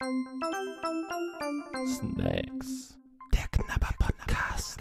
Snacks. Der Knabber-Podcast.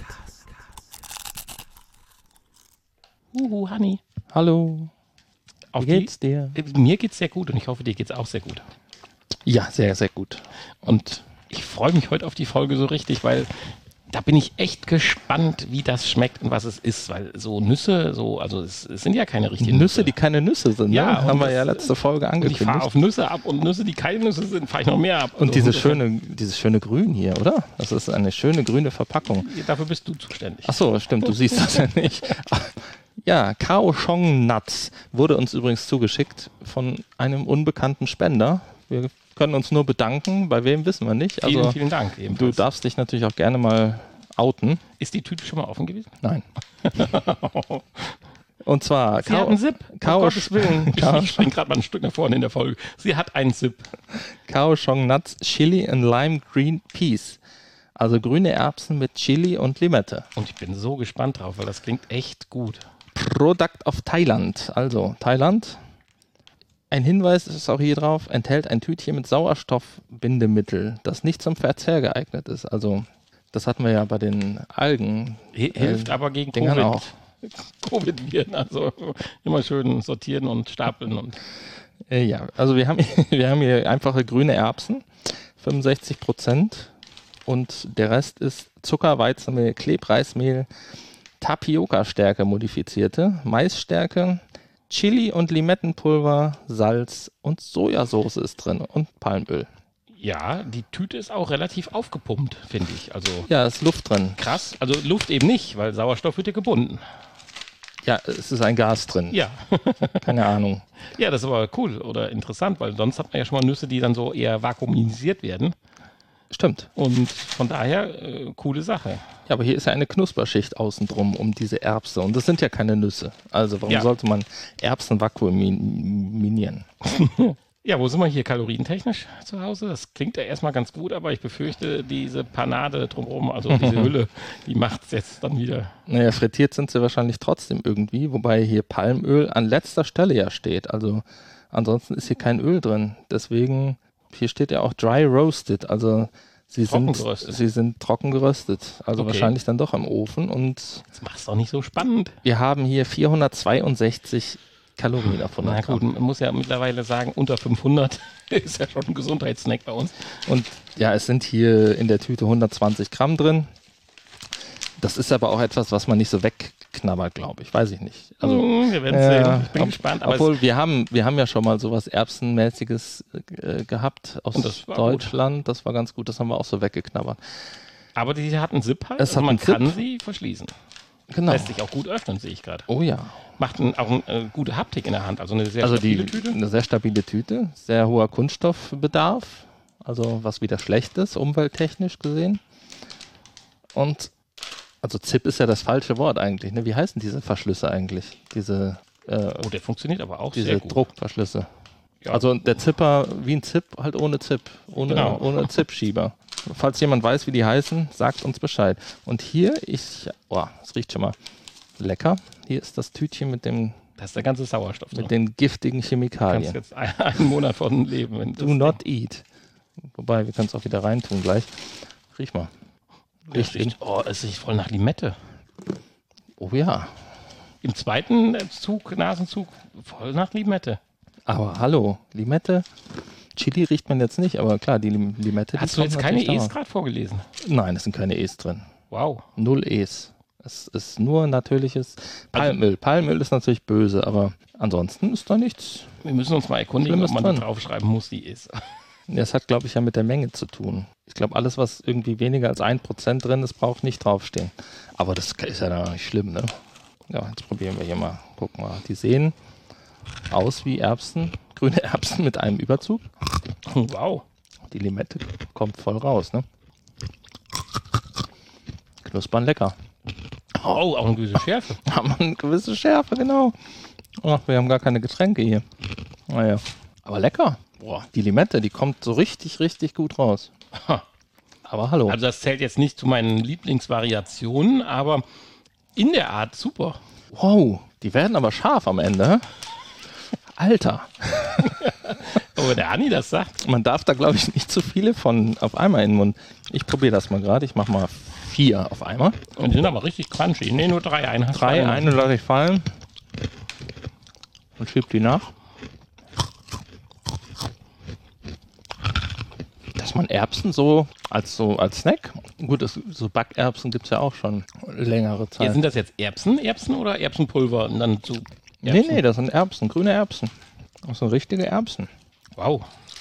Honey. Hallo. Wie geht's dir? Mir geht's sehr gut und ich hoffe, dir geht's auch sehr gut. Ja, sehr, sehr gut. Und ich freue mich heute auf die Folge so richtig, weil da bin ich echt gespannt, wie das schmeckt und was es ist, weil so Nüsse, also es sind ja keine richtigen Nüsse, die keine Nüsse sind, ja, ne? Haben wir ja letzte Folge angekündigt. Ich fahre auf Nüsse ab und Nüsse, die keine Nüsse sind, fahre ich noch mehr ab. Und dieses schöne Grün hier, oder? Das ist eine schöne grüne Verpackung. Dafür bist du zuständig. Ach so, stimmt, du siehst das ja nicht. Ja, Kaohsiung Nuts wurde uns übrigens zugeschickt von einem unbekannten Spender. Wir können uns nur bedanken, bei wem wissen wir nicht. Also, vielen Dank. Du darfst dich natürlich auch gerne mal outen. Ist die Tüte schon mal offen gewesen? Nein. Und zwar Sie hat einen Zip. Um Gottes Willen. Ich springe gerade mal ein Stück nach vorne in der Folge. Sie hat einen Zip. Kaohsiung Nuts Chili and Lime Green Peas. Also grüne Erbsen mit Chili und Limette. Und ich bin so gespannt drauf, weil das klingt echt gut. Product of Thailand. Also Thailand. Ein Hinweis ist auch hier drauf, enthält ein Tütchen mit Sauerstoffbindemittel, das nicht zum Verzehr geeignet ist. Also das hatten wir ja bei den Algen. Hilft aber gegen Dingern Covid. auch. Covid-Viren, also immer schön sortieren und stapeln. Und Ja, also wir haben hier einfache grüne Erbsen, 65%. Und der Rest ist Zucker, Weizenmehl, Klebreismehl, Tapioca-Stärke modifizierte, Maisstärke, Chili- und Limettenpulver, Salz und Sojasauce ist drin und Palmöl. ja, die Tüte ist auch relativ aufgepumpt, finde ich. Also Ja, ist Luft drin. krass. Also Luft eben nicht, weil Sauerstoff wird ja gebunden. Ja, es ist ein Gas drin. Ja. Keine Ahnung. Ja, das ist aber cool oder interessant, weil sonst hat man ja schon mal Nüsse, die dann so eher vakuumisiert werden. Stimmt. Und von daher, coole Sache. Ja, aber hier ist ja eine Knusperschicht außen drum um diese Erbse. Und das sind ja keine Nüsse. Also warum Ja. sollte man Erbsen vakuumieren? Ja, wo sind wir hier kalorientechnisch zu Hause? Das klingt ja erstmal ganz gut, aber ich befürchte, diese Panade drumherum, also diese Hülle, die macht es jetzt dann wieder. Naja, frittiert sind sie wahrscheinlich trotzdem irgendwie, wobei hier Palmöl an letzter Stelle ja steht. Also ansonsten ist hier kein Öl drin. Deswegen, hier steht ja auch dry roasted, also sie sind trocken geröstet. Also Okay. wahrscheinlich dann doch im Ofen. Und Das macht es doch nicht so spannend. wir haben hier 462 Kalorien auf 100 Na Gramm. gut, man muss ja mittlerweile sagen, unter 500 ist ja schon ein Gesundheitssnack bei uns. Und ja, es sind hier in der Tüte 120 Gramm drin. Das ist aber auch etwas, was man nicht so wegknabbert, glaube ich. Weiß ich nicht. Also, Wir werden sehen. Ich bin gespannt. Aber obwohl, wir haben ja schon mal sowas Erbsenmäßiges gehabt aus Und das war Deutschland. Das war ganz gut. Das haben wir auch so weggeknabbert. aber die hat einen Zip halt. Es Also hat man einen Zip. kann sie verschließen. Genau. Lässt sich auch gut öffnen, sehe ich gerade. Oh ja. Macht auch eine gute Haptik in der Hand. Also eine sehr Also stabile Tüte. eine sehr stabile Tüte. Sehr hoher Kunststoffbedarf. Also was wieder schlecht ist, umwelttechnisch gesehen. Und also Zip ist ja das falsche Wort eigentlich. Ne? Wie heißen diese Verschlüsse eigentlich? Diese Oh, der funktioniert aber auch sehr gut. Druckverschlüsse. Ja. Also der Zipper wie ein Zip, halt ohne Zip, Genau. ohne Zip-Schieber. Falls jemand weiß, wie die heißen, sagt uns Bescheid. Und hier, es riecht schon mal lecker. Hier ist das Tütchen mit Das ist der ganze Sauerstoff drin. den giftigen Du kannst Chemikalien. jetzt einen Monat von leben. Wenn Do not eat. Wobei, wir können es auch wieder reintun gleich. Riech mal. Richtig. Oh, es riecht voll nach Limette. Oh ja. Im zweiten Nasenzug, voll nach Limette. Aber hallo, Limette. Chili riecht man jetzt nicht, aber klar, die Limette. Hast die du kommt jetzt keine natürlich E's da. gerade vorgelesen? Nein, es sind keine E's drin. Wow. 0 E's. Es ist nur natürliches Palmöl. Palmöl ist natürlich böse, aber ansonsten ist da nichts. Wir müssen uns mal erkundigen, Schlimmes ob man drin. da draufschreiben muss, die ist. Das hat, glaube ich, ja mit der Menge zu tun. Ich glaube, alles, was irgendwie weniger als 1% drin ist, braucht nicht draufstehen. Aber das ist ja dann nicht schlimm, ne? Ja, jetzt probieren wir hier mal. Guck mal. Die sehen aus wie Erbsen, grüne Erbsen mit einem Überzug. Wow. Die Limette kommt voll raus, ne? Knuspern lecker. Oh, auch eine gewisse Schärfe. Haben eine gewisse Schärfe, genau. Ach, wir haben gar keine Getränke hier. Naja. Aber lecker. Boah, die Limette, die kommt so richtig, richtig gut raus. Ha. Aber hallo. Also das zählt jetzt nicht zu meinen Lieblingsvariationen, aber in der Art super. Wow, die werden aber scharf am Ende. Alter. Oh, Aber der Andi das sagt. Man darf da, glaube ich, nicht zu viele von auf einmal in den Mund. Ich probiere das mal gerade. Ich mache mal 4 auf einmal. Und die sind aber richtig crunchy. Nee, nur 3. Einen hast 3, du eine lasse ich fallen. Und schieb die nach. Dass man Erbsen so als Snack, gut, so Backerbsen gibt es ja auch schon längere Zeit. Ja, sind das jetzt Erbsen oder Erbsenpulver? Und dann zu Nee, das sind Erbsen, grüne Erbsen. Das sind richtige Erbsen. Wow.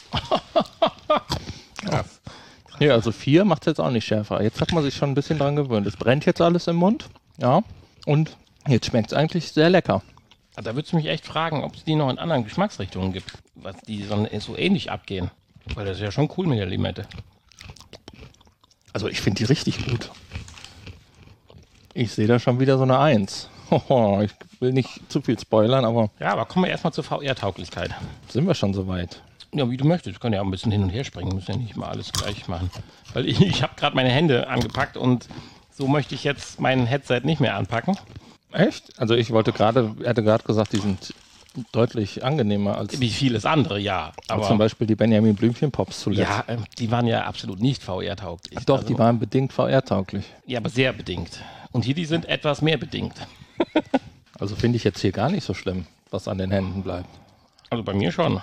Krass. Ja, also 4 macht es jetzt auch nicht schärfer. Jetzt hat man sich schon ein bisschen dran gewöhnt. Es brennt jetzt alles im Mund. Ja. Und jetzt schmeckt es eigentlich sehr lecker. Da würdest du mich echt fragen, ob es die noch in anderen Geschmacksrichtungen gibt, was die so ähnlich abgehen. Weil das ist ja schon cool mit der Limette. Also ich finde die richtig gut. Ich sehe da schon wieder so eine 1. Ich will nicht zu viel spoilern, aber Ja, aber kommen wir erstmal zur VR-Tauglichkeit. sind wir schon soweit. Ja, wie du möchtest. Wir können ja auch ein bisschen hin und her springen. Müssen ja nicht mal alles gleich machen. Weil ich habe gerade meine Hände angepackt und so möchte ich jetzt mein Headset nicht mehr anpacken. Echt? Also ich hatte gerade gesagt, die sind deutlich angenehmer als Wie vieles andere, ja. Aber zum Beispiel die Benjamin Blümchen Pops zuletzt. ja, die waren ja absolut nicht VR-tauglich. Doch, Also, die waren bedingt VR-tauglich. ja, aber sehr bedingt. Und hier, die sind etwas mehr bedingt. Also finde ich jetzt hier gar nicht so schlimm, was an den Händen bleibt. Also bei mir schon.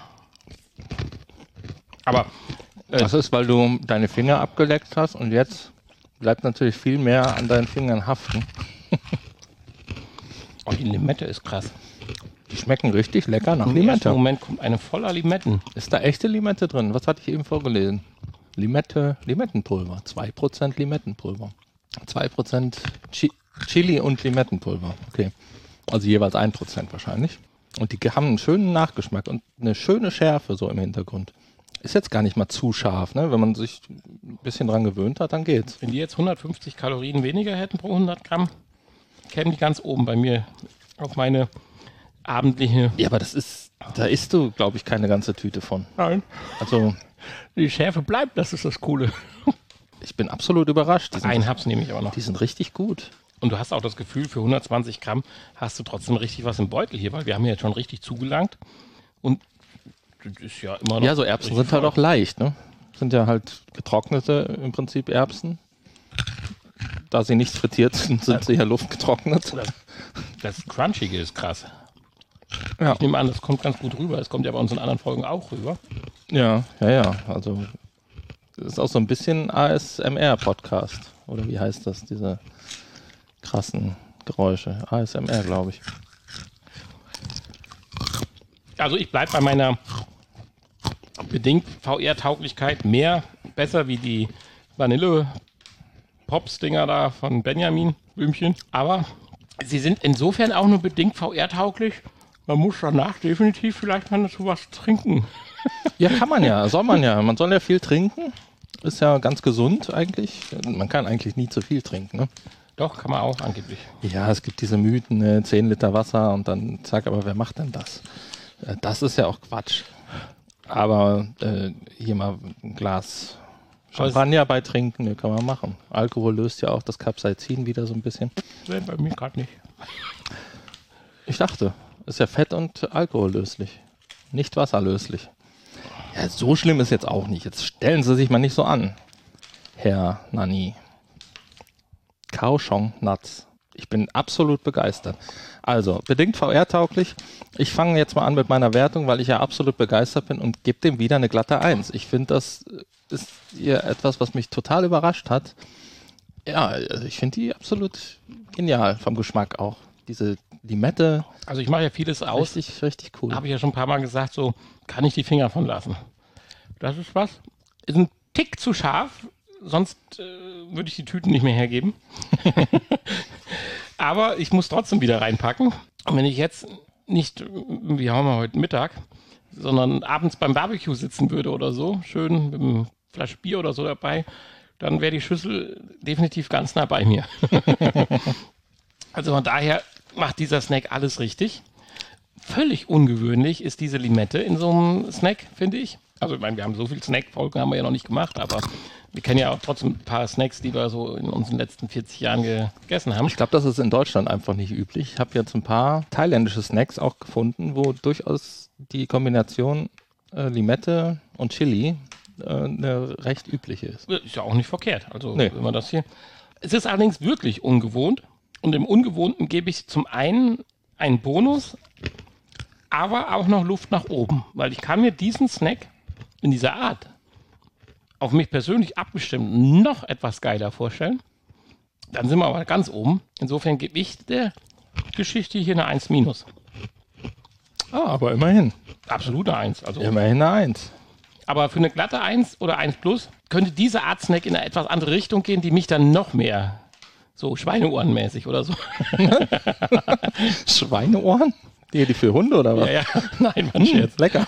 Aber Das ist, weil du deine Finger abgeleckt hast und jetzt bleibt natürlich viel mehr an deinen Fingern haften. oh, die Limette ist krass. Die schmecken richtig lecker nach Im ersten Limette. Moment kommt eine voller Limetten. Ist da echte Limette drin? Was hatte ich eben vorgelesen? Limettenpulver. 2% Limettenpulver. 2% Chili und Limettenpulver. Okay. Also jeweils 1% wahrscheinlich. Und die haben einen schönen Nachgeschmack und eine schöne Schärfe so im Hintergrund. Ist jetzt gar nicht mal zu scharf, ne? Wenn man sich ein bisschen dran gewöhnt hat, dann geht's. Wenn die jetzt 150 Kalorien weniger hätten pro 100 Gramm, kämen die ganz oben bei mir auf meine abendliche... Ja, aber da isst du, glaube ich, keine ganze Tüte von. Nein. Also, Die Schärfe bleibt, das ist das Coole. ich bin absolut überrascht. Einen Habs nehme ich aber noch. Die sind richtig gut. Und du hast auch das Gefühl, für 120 Gramm hast du trotzdem richtig was im Beutel hier, weil wir haben ja jetzt schon richtig zugelangt. Und das ist ja immer noch... Ja, so Erbsen sind halt auch leicht, ne? Sind ja halt getrocknete, im Prinzip Erbsen. Da sie nicht frittiert sind, sind sie ja luftgetrocknet. Das Crunchige ist krass. Ja. Ich nehme an, das kommt ganz gut rüber. Es kommt ja bei uns in anderen Folgen auch rüber. Ja. Also, das ist auch so ein bisschen ASMR-Podcast. Oder wie heißt das? Diese krassen Geräusche. ASMR, glaube ich. Also ich bleibe bei meiner bedingt VR-Tauglichkeit besser wie die Vanille-Pops-Dinger da von Benjamin Blümchen. Aber sie sind insofern auch nur bedingt VR-tauglich. Man muss danach definitiv vielleicht mal dazu was trinken. Ja, kann man ja. Soll man ja. Man soll ja viel trinken. Ist ja ganz gesund eigentlich. Man kann eigentlich nie zu viel trinken, ne? Doch, kann man auch angeblich. Ja, es gibt diese Mythen, ne? 10 Liter Wasser und dann zack, aber wer macht denn das? Das ist ja auch Quatsch. Aber hier mal ein Glas Champagner bei trinken, ne, kann man machen. Alkohol löst ja auch das Capsaicin wieder so ein bisschen. Nee, bei mir gerade nicht. Ich dachte, ist ja fett- und alkohollöslich. Nicht wasserlöslich. Ja, so schlimm ist jetzt auch nicht. Jetzt stellen Sie sich mal nicht so an, Herr Nani. Kaohsiung Nuts. Ich bin absolut begeistert. Also, bedingt VR-tauglich. Ich fange jetzt mal an mit meiner Wertung, weil ich ja absolut begeistert bin und gebe dem wieder eine glatte 1. Ich finde, das ist hier etwas, was mich total überrascht hat. Ja, also ich finde die absolut genial vom Geschmack auch. Diese Limette, Also ich mache ja vieles aus. richtig cool. Habe ich ja schon ein paar Mal gesagt, so kann ich die Finger von lassen. Das ist was. Ist ein Tick zu scharf, sonst würde ich die Tüten nicht mehr hergeben. Aber ich muss trotzdem wieder reinpacken. Und wenn ich jetzt nicht, wie haben wir heute Mittag, sondern abends beim Barbecue sitzen würde oder so, schön mit einem Flasche Bier oder so dabei, dann wäre die Schüssel definitiv ganz nah bei mir. Also von daher macht dieser Snack alles richtig. Völlig ungewöhnlich ist diese Limette in so einem Snack, finde ich. Also ich meine, wir haben so viel Snack-Folgen, haben wir ja noch nicht gemacht, aber wir kennen ja auch trotzdem ein paar Snacks, die wir so in unseren letzten 40 Jahren gegessen haben. Ich glaube, das ist in Deutschland einfach nicht üblich. Ich habe jetzt ein paar thailändische Snacks auch gefunden, wo durchaus die Kombination Limette und Chili eine recht übliche ist. Ist ja auch nicht verkehrt. Also, Nee. wenn man das hier. Es ist allerdings wirklich ungewohnt. Und im Ungewohnten gebe ich zum einen einen Bonus, aber auch noch Luft nach oben. Weil ich kann mir diesen Snack in dieser Art auf mich persönlich abgestimmt noch etwas geiler vorstellen. Dann sind wir aber ganz oben. Insofern gebe ich der Geschichte hier eine 1-. Aber immerhin. Absolute 1. Also, Immerhin eine 1. aber für eine glatte 1 oder 1+ könnte diese Art Snack in eine etwas andere Richtung gehen, die mich dann noch mehr so Schweineohrenmäßig oder so. Schweineohren? Die für Hunde oder was? Ja, nein, man Scherz. Lecker.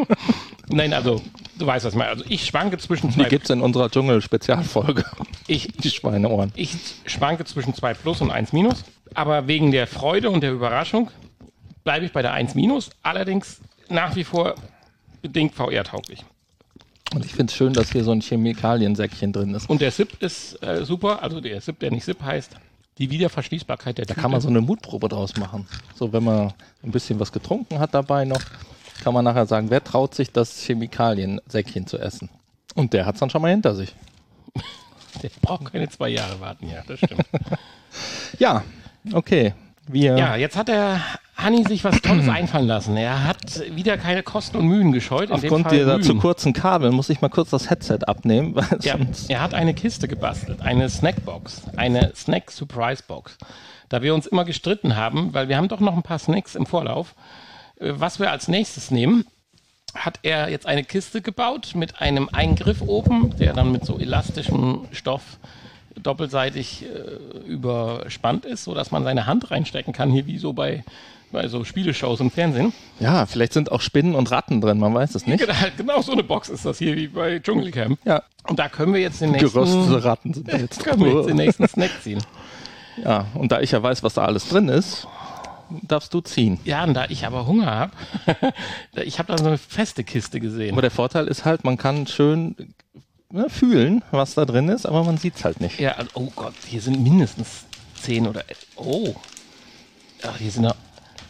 Nein, also, du weißt, was ich meine. Also, ich schwanke zwischen Die gibt es in unserer Dschungel-Spezialfolge. Ich Die Schweineohren. schwanke zwischen 2+ und 1-. Aber wegen der Freude und der Überraschung bleibe ich bei der 1-. Allerdings nach wie vor bedingt VR-tauglich. Und ich finde es schön, dass hier so ein Chemikaliensäckchen drin ist. Und der SIP ist super. Also der SIP, der nicht SIP heißt. Die Wiederverschließbarkeit der Da Tüte. kann man so eine Mutprobe draus machen. So, wenn man ein bisschen was getrunken hat dabei noch, kann man nachher sagen, wer traut sich, das Chemikaliensäckchen zu essen? Und der hat es dann schon mal hinter sich. Der braucht keine 2 Jahre warten, ja, das stimmt. Ja, okay. Wir Ja, jetzt hat der Hanni sich was Tolles einfallen lassen. Er hat wieder keine Kosten und Mühen gescheut. In dem aufgrund Fall dieser zu Mühen. kurzen Kabel muss ich mal kurz das Headset abnehmen. Weil Ja, sonst er hat eine Kiste gebastelt, eine Snackbox, eine Snack-Surprise-Box. Da wir uns immer gestritten haben, weil wir haben doch noch ein paar Snacks im Vorlauf, was wir als nächstes nehmen, hat er jetzt eine Kiste gebaut mit einem Eingriff oben, der dann mit so elastischem Stoff doppelseitig überspannt ist, sodass man seine Hand reinstecken kann, hier wie so bei so Spieleshows im Fernsehen. ja, vielleicht sind auch Spinnen und Ratten drin, man weiß es nicht. Genau so eine Box ist das hier wie bei Dschungelcamp. Ja, Und da können wir jetzt den nächsten, geröstete Ratten sind da jetzt können wir jetzt den nächsten Snack ziehen. Ja, und da ich ja weiß, was da alles drin ist, darfst du ziehen. Ja, und da ich aber Hunger habe, ich habe da so eine feste Kiste gesehen. Aber der Vorteil ist halt, man kann schön fühlen, was da drin ist, aber man sieht es halt nicht. Ja, also, oh Gott, hier sind mindestens 10 oder... Oh. Ach, hier sind noch...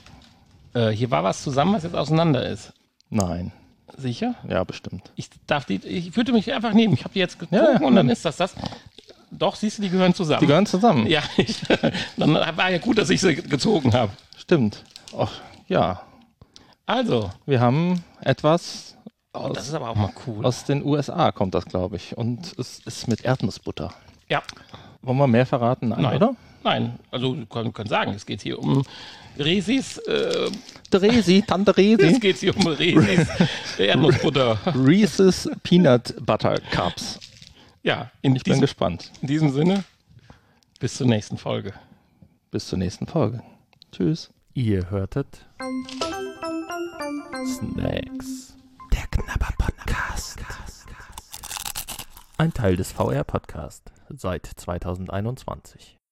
hier war was zusammen, was jetzt auseinander ist. Nein, Sicher? ja, bestimmt. Ich würde mich einfach nehmen. Ich habe die jetzt getrunken und dann ist das. Doch, siehst du, die gehören zusammen. Die gehören zusammen. Ja, dann war ja gut, dass ich sie gezogen habe. Stimmt. Och, ja, Also, wir haben etwas das ist aber auch mal cool. aus den USA, kommt das, glaube ich. Und es ist mit Erdnussbutter. Ja. Wollen wir mehr verraten? Nein, oder? Nein, also wir können sagen, es geht hier um Resis. Resi, Tante Es Resi. geht hier um Resis Erdnussbutter. Reese's Peanut Butter Cups. Ja, Ich bin gespannt. in diesem Sinne, bis zur nächsten Folge. Bis zur nächsten Folge. Tschüss. Ihr hörtet Snacks. Der Knabber Podcast. Ein Teil des VR Podcast seit 2021.